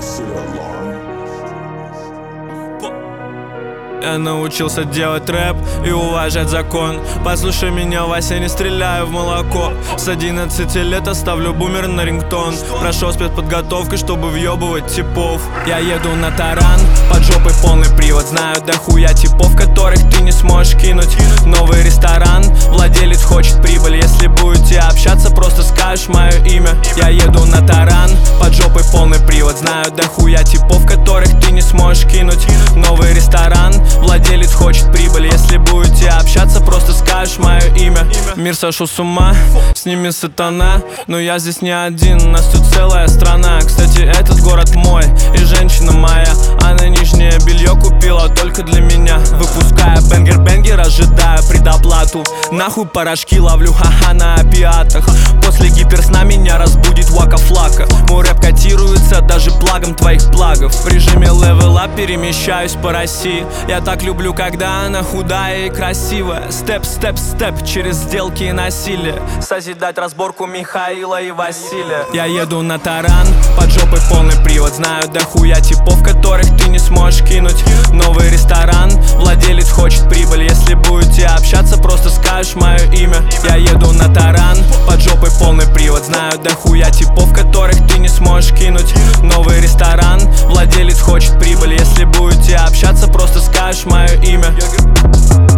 Я научился делать рэп и уважать закон. Послушай меня, Вася, не стреляю в молоко. С 11 лет оставлю бумер на рингтон. Прошел спецподготовкой, чтобы въебывать типов. Я еду на таран, под жопой полный привод. Знаю дохуя типов, которых ты не сможешь кинуть. Новый ресторан, владелец хочет прибыль. Если будете общаться, просто скажешь мое имя. Я еду на таран, под жопой полный привод. Знаю дохуя типов, которых ты не сможешь кинуть. Новый ресторан, владелец хочет прибыль. Если будете общаться, просто скажешь мое имя. Мир сошел с ума, с ними сатана. Но я здесь не один, у нас тут целая страна. Кстати, этот город мой и женщина моя. Она нижнее белье купила только для меня. Выпуская бенгер-бенгер, ожидая предоплату. Нахуй порошки ловлю, ха-ха, на опиатах. После гиперсна меня разбудит вака-флака. Мой рэп котируется даже плагом твоих плагов. В режиме левела перемещаюсь по России. Я так люблю, когда она худая и красивая. Степ, степ, степ, через сделки и насилие. Созидать разборку Михаила и Василия. Я еду на таран, под жопой полный привод. Знаю дохуя типов, которых ты не сможешь кинуть. Новый ресторан, владелец хочет прибыль. Если будете общаться, просто скажешь мое имя. Я еду на таран, под жопой полный привод. Знаю дохуя типов, которых ты не сможешь кинуть. Новый ресторан, владелец хочет прибыль. Если будете общаться, просто скажешь мое имя.